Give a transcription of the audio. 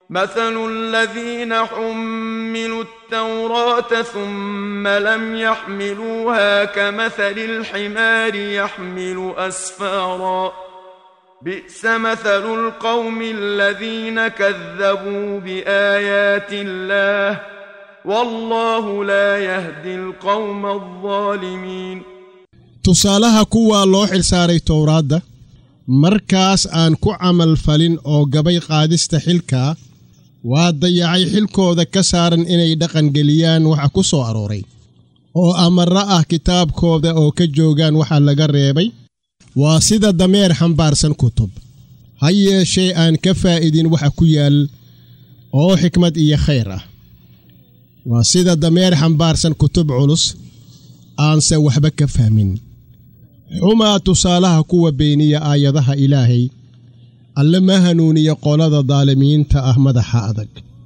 مثل الذين حملوا التوراة ثم لم يحملوها كمثل الحمار يحمل أسفارا بئس مثل القوم الذين كذبوا بآيات الله والله لا يهدي القوم الظالمين. tusaalaha kuwa loo xilsaaray towraadda markaas aan ku camal falin oo gabay qaadista xilka waa dayacay xilkooda ka saaran inay dhaqan geliyaan waxa ku soo arooray oo amarra ah kitaabkooda oo ka joogaan waxa laga reebay waa sida dameer xambaarsan kutub ha yeeshee aan ka faa'iidin waxa ku yaal oo xikmad iyo khayr ah waa sida dameer xambaarsan kutub culus aanse waxba ka fahmin xumaa tusaalaha kuwa beeniya aayadaha ilaahay alle ma hanuuniya qolada daalimiinta ah madaxa adag.